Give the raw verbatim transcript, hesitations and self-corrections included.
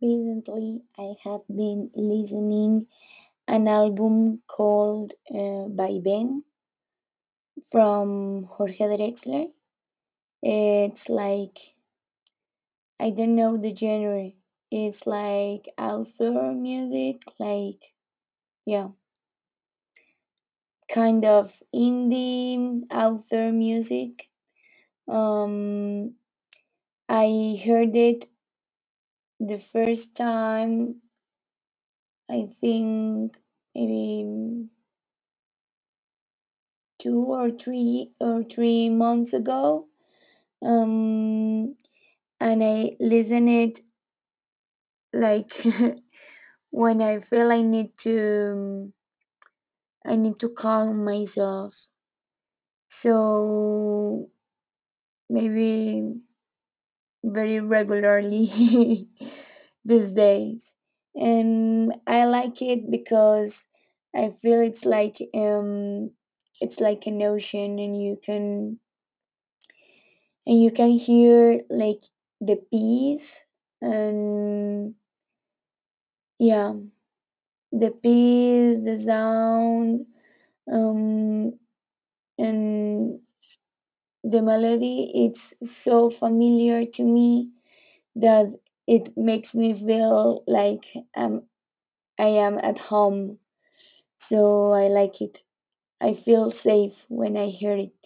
Recently, I have been listening an album called uh, By Ben from Jorge Drexler. It's like I don't know the genre. It's like author music, like yeah, kind of indie author music. Um, I heard it the first time. I think maybe two or three or three months ago, um, and I listen it like when I feel I need to I need to calm myself. So maybe very regularly these days, and I like it because I feel it's like um it's like an ocean, and you can and you can hear like the peace and yeah, the peace, the sound, um and the melody. It's so familiar to me that it makes me feel like um, I am at home. So I like it. I feel safe when I hear it.